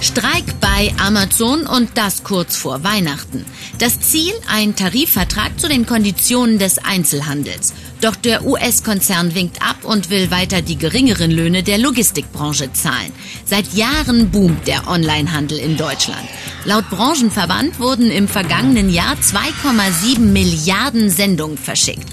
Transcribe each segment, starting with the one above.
Streik bei Amazon und das kurz vor Weihnachten. Das Ziel, ein Tarifvertrag zu den Konditionen des Einzelhandels. Doch der US-Konzern winkt ab und will weiter die geringeren Löhne der Logistikbranche zahlen. Seit Jahren boomt der Onlinehandel in Deutschland. Laut Branchenverband wurden im vergangenen Jahr 2,7 Milliarden Sendungen verschickt.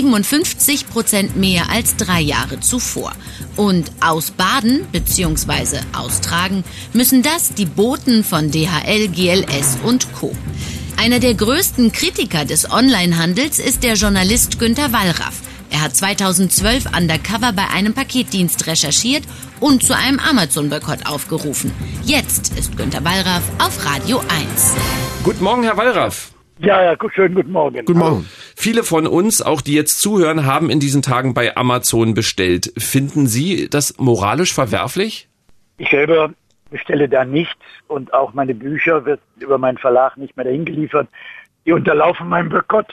57% mehr als 3 Jahre zuvor. Und ausbaden bzw. austragen müssen das die Boten von DHL, GLS und Co. Einer der größten Kritiker des Onlinehandels ist der Journalist Günter Wallraff. Er hat 2012 undercover bei einem Paketdienst recherchiert und zu einem Amazon-Boykott aufgerufen. Jetzt ist Günter Wallraff auf Radio 1. Guten Morgen, Herr Wallraff. Ja, schönen guten Morgen. Guten Morgen. Viele von uns, auch die jetzt zuhören, haben in diesen Tagen bei Amazon bestellt. Finden Sie das moralisch verwerflich? Ich selber bestelle da nichts und auch meine Bücher wird über meinen Verlag nicht mehr dahin geliefert. Die unterlaufen meinen Boykott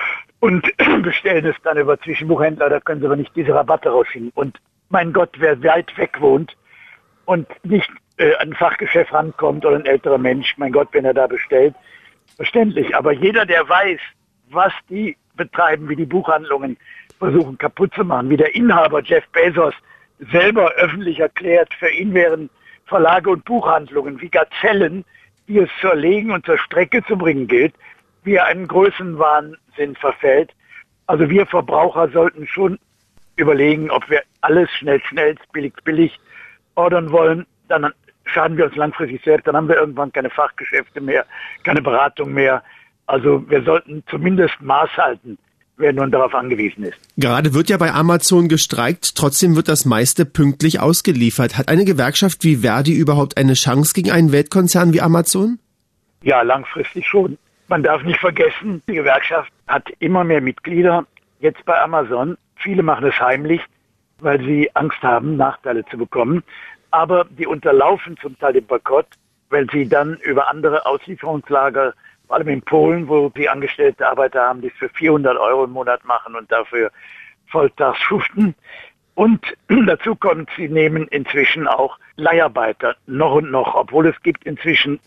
und bestellen es dann über Zwischenbuchhändler, da können sie aber nicht diese Rabatte rausschicken. Und mein Gott, wer weit weg wohnt und nicht an ein Fachgeschäft rankommt oder ein älterer Mensch, mein Gott, wenn er da bestellt, verständlich. Aber jeder, der weiß, was die betreiben, wie die Buchhandlungen versuchen kaputt zu machen, wie der Inhaber Jeff Bezos selber öffentlich erklärt, für ihn wären Verlage und Buchhandlungen wie Gazellen, die es zu erlegen und zur Strecke zu bringen gilt, wie er einen Größenwahnsinn verfällt. Also wir Verbraucher sollten schon überlegen, ob wir alles schnell, billig ordern wollen. Dann schaden wir uns langfristig selbst. Dann haben wir irgendwann keine Fachgeschäfte mehr, keine Beratung mehr. Also wir sollten zumindest Maß halten, wer nun darauf angewiesen ist. Gerade wird ja bei Amazon gestreikt, trotzdem wird das meiste pünktlich ausgeliefert. Hat eine Gewerkschaft wie Verdi überhaupt eine Chance gegen einen Weltkonzern wie Amazon? Ja, langfristig schon. Man darf nicht vergessen, die Gewerkschaft hat immer mehr Mitglieder. Jetzt bei Amazon, viele machen es heimlich, weil sie Angst haben, Nachteile zu bekommen. Aber die unterlaufen zum Teil den Boykott, weil sie dann über andere Auslieferungslager, vor allem in Polen, wo sie angestellte Arbeiter haben, die es für 400 € im Monat machen und dafür volltags schuften. Und dazu kommt, sie nehmen inzwischen auch Leiharbeiter, noch und noch, obwohl es gibt inzwischen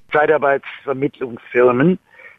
Zeitarbeitsvermittlungsfirmen,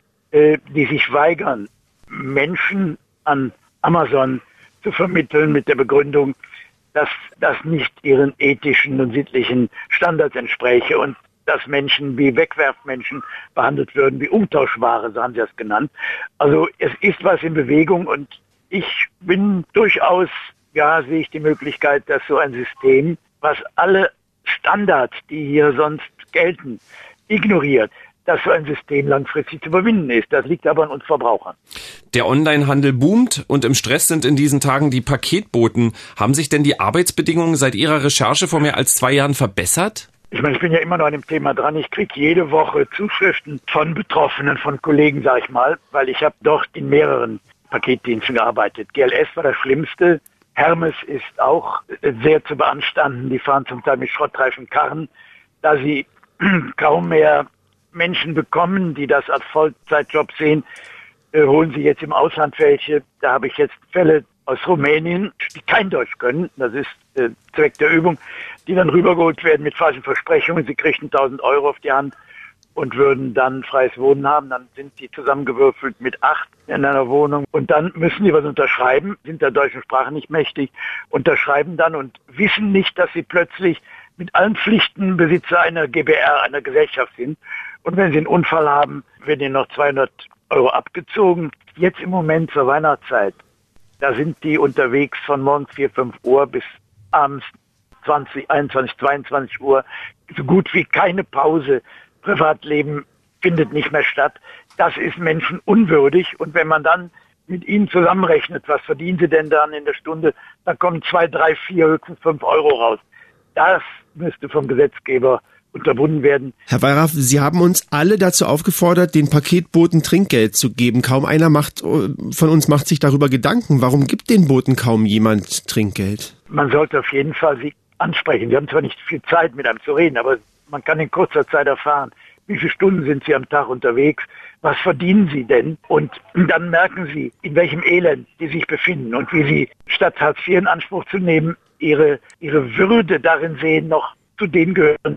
die sich weigern, Menschen an Amazon zu vermitteln mit der Begründung, dass das nicht ihren ethischen und sittlichen Standards entspräche und dass Menschen wie Wegwerfmenschen behandelt würden, wie Umtauschware, so haben sie das genannt. Also es ist was in Bewegung und ich bin durchaus, sehe ich die Möglichkeit, dass so ein System, was alle Standards, die hier sonst gelten, ignoriert, dass so ein System langfristig zu überwinden ist. Das liegt aber an uns Verbrauchern. Der Onlinehandel boomt und im Stress sind in diesen Tagen die Paketboten. Haben sich denn die Arbeitsbedingungen seit Ihrer Recherche vor mehr als 2 Jahren verbessert? Ich meine, ich bin ja immer noch an dem Thema dran. Ich kriege jede Woche Zuschriften von Betroffenen, von Kollegen, sag ich mal, weil ich habe dort in mehreren Paketdiensten gearbeitet. GLS war das Schlimmste. Hermes ist auch sehr zu beanstanden. Die fahren zum Teil mit schrottreifen Karren, da sie kaum mehr Menschen bekommen, die das als Vollzeitjob sehen, holen sie jetzt im Ausland welche. Da habe ich jetzt Fälle aus Rumänien, die kein Deutsch können, das ist Zweck der Übung, die dann rübergeholt werden mit falschen Versprechungen. Sie kriegten 1.000 € auf die Hand und würden dann freies Wohnen haben. Dann sind die zusammengewürfelt mit 8 in einer Wohnung. Und dann müssen die was unterschreiben, sind der deutschen Sprache nicht mächtig, unterschreiben dann und wissen nicht, dass sie plötzlich mit allen Pflichten Besitzer einer GbR, einer Gesellschaft sind. Und wenn sie einen Unfall haben, werden ihnen noch 200 € abgezogen. Jetzt im Moment zur Weihnachtszeit, da sind die unterwegs von morgens 4, 5 Uhr bis abends 20, 21, 22 Uhr. So gut wie keine Pause. Privatleben findet nicht mehr statt. Das ist menschenunwürdig. Und wenn man dann mit ihnen zusammenrechnet, was verdienen sie denn dann in der Stunde, dann kommen 2, 3, 4, höchstens 5 € raus. Das müsste vom Gesetzgeber unterbunden werden. Herr Wallraff, Sie haben uns alle dazu aufgefordert, den Paketboten Trinkgeld zu geben. Kaum einer von uns macht sich darüber Gedanken. Warum gibt den Boten kaum jemand Trinkgeld? Man sollte auf jeden Fall sie ansprechen. Sie haben zwar nicht viel Zeit, mit einem zu reden, aber man kann in kurzer Zeit erfahren, wie viele Stunden sind Sie am Tag unterwegs, was verdienen Sie denn? Und dann merken Sie, in welchem Elend die sich befinden und wie Sie statt Hartz IV in Anspruch zu nehmen, ihre Würde darin sehen, noch zu denen gehören,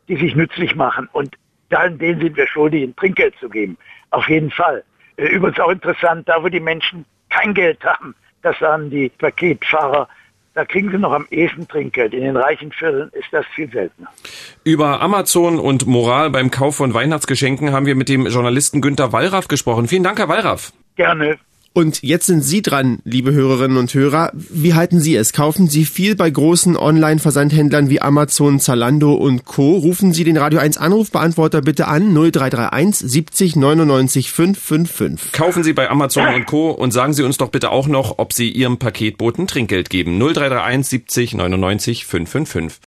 die sich nützlich machen. Und denen sind wir schuldig, ein Trinkgeld zu geben. Auf jeden Fall. Übrigens auch interessant, da wo die Menschen kein Geld haben, das sagen die Paketfahrer, da kriegen sie noch am ehesten Trinkgeld. In den reichen Vierteln ist das viel seltener. Über Amazon und Moral beim Kauf von Weihnachtsgeschenken haben wir mit dem Journalisten Günter Wallraff gesprochen. Vielen Dank, Herr Wallraff. Gerne. Und jetzt sind Sie dran, liebe Hörerinnen und Hörer. Wie halten Sie es? Kaufen Sie viel bei großen Online-Versandhändlern wie Amazon, Zalando und Co.? Rufen Sie den Radio 1 Anrufbeantworter bitte an 0331 70 99 555. Kaufen Sie bei Amazon und Co. und sagen Sie uns doch bitte auch noch, ob Sie Ihrem Paketboten Trinkgeld geben. 0331 70 99 555.